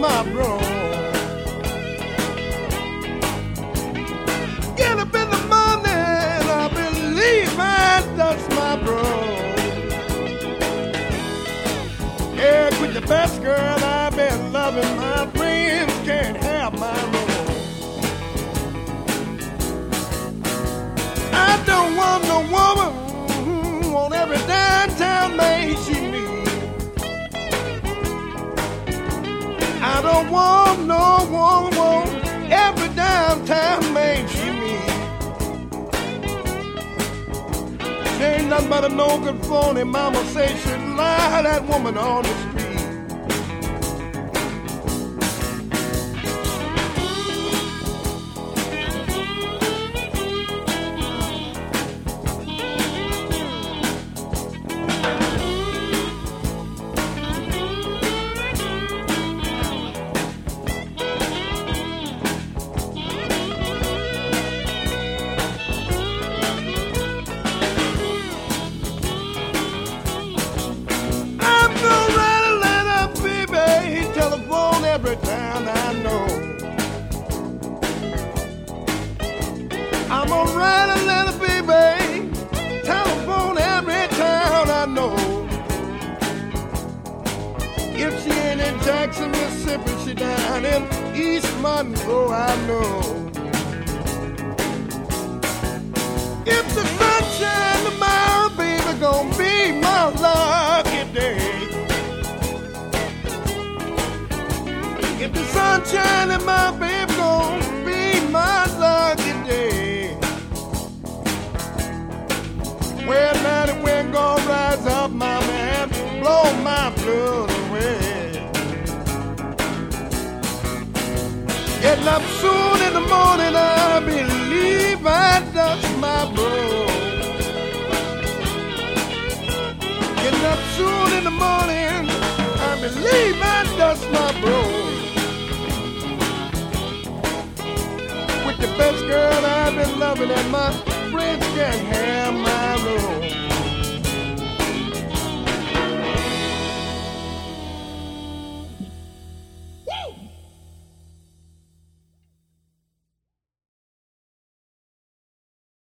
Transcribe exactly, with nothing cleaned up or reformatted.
my bro. Get up in the morning, I believe I dust my bro. Yeah, quit the best girl I've been loving. My friends can't have my role. I don't want no woman mm, on every downtown main she meets. I don't want no woman on every downtown main she meets. She ain't nothing but a no good phony. Mama say she lie that woman on the street. Every town I know, I'm gonna write a letter, baby. Telephone every town I know. If she ain't in Jackson, Mississippi, she down in East Monroe, I know. If the sunshine tomorrow, baby, gonna be my lucky day. If the sunshine in my baby gon' be my lucky day. Well, now the wind gon' rise up, my man, blow my blues away. Getting up soon in the morning, I believe I dust my bro. Getting up soon in the morning, I believe I dust my bro. The best girl I've been loving, and my friends can't have my